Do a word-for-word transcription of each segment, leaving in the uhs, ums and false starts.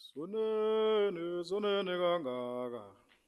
Sonene, sonene gangaka.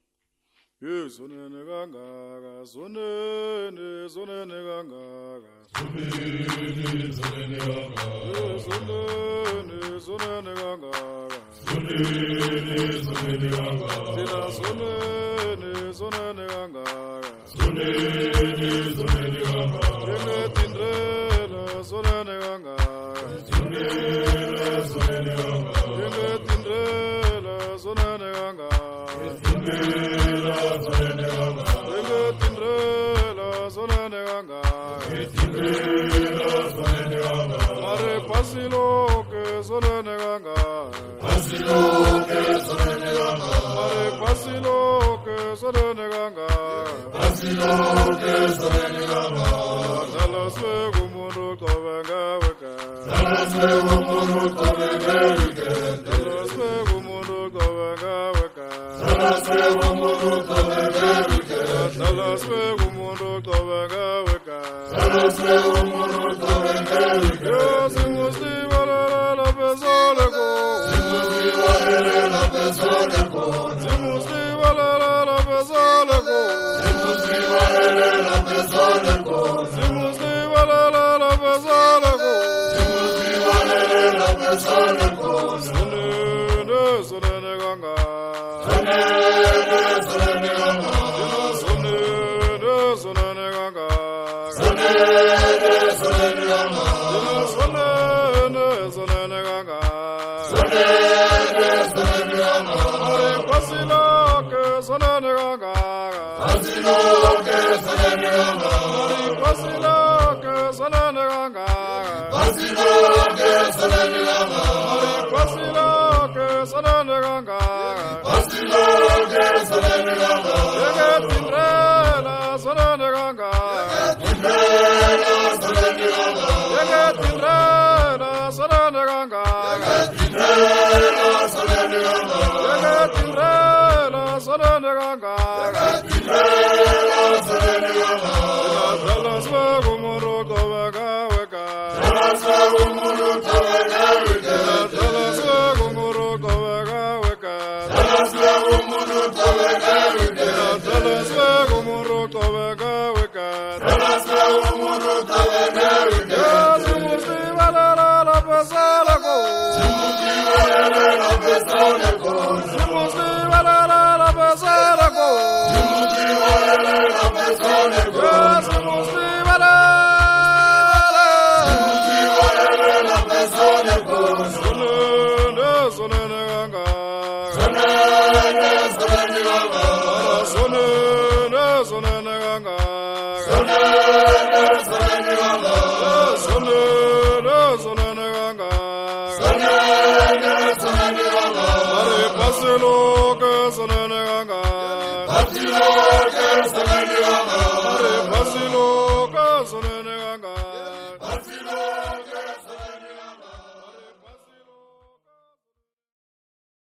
Ye sonene gangaka, sonene, sonene gangaka. Sonene, sonene gangaka. Ye sonene, sonene gangaka. Sonene, sonene gangaka. Tira sonene, sonene gangaka. Sonene, sonene gangaka. Tine tindrela, sonene gangaka. Sonene, sonene gangaka. Tine tindrela, sonene gangaka. Tindrela, sonene gangaka. Tine tindrela, sonene gangaka. Tindrela, sonene gangaka. Mare pasilo que sonene gangaka. Pasilo que sonene gangaka. Mare pasilo que sonene gangaka. Pasilo que sonene gangaka. Dala swego mundu kovenga weka. Dala swego mundu kovenga weka. Dala swego mundu kovenga weka. Dala swego mundu kovenga weka. Dala swego mundu kovenga weka. Dala swego mundu kovenga weka. Yo simusti valera la pesole ko. Simusti valera la pesole ko. Simusti valera la pesole ko. Simusti valera la pesole ko. Simusti valera la pesole ko. Simusti valera la pesole ko. Sonene, sonene ganga. Sonene, sonene ganga. Sonene, sonene ganga. Sonene, sonene ganga. Sonene, sonene ganga. Sonene, sonene ganga. Mare pasilo que sonene ganga. Pasilo que sonene ganga. Mare pasilo que sonene ganga. Pasilo que sonene ganga. Mare pasilo que sonene ganga. Pasilo que sonene ganga. Yege tindrela sonene ganga. Tindrela, sonene ganga. Yege tindrela sonene ganga. Tindrela, sonene ganga. Yege tindrela sonene ganga. Tindrela, sonene ganga. Dala swego mundu kovenga weka. Dala swego mundu kovenga weka. Dala swego mundu kovenga weka. Dala swego mundu kovenga weka. Dala swego mundu kovenga weka. Dala swego mundu kovenga weka. Yo simusti valera la pesole ko. Simusti valera la pesole ko. Simusti valera la pesole ko. Simusti valera la pesole ko. Yo simusti valera. Simusti valera la pesole ko. Sonene, sonene ganga. Sonene, sonene ganga. Sonene, sonene ganga. Sonene, sonene ganga. Sonene, sonene ganga. Sonene, sonene ganga. Mare pasilo que sonene ganga. Pasilo que sonene ganga. Mare pasilo que sonene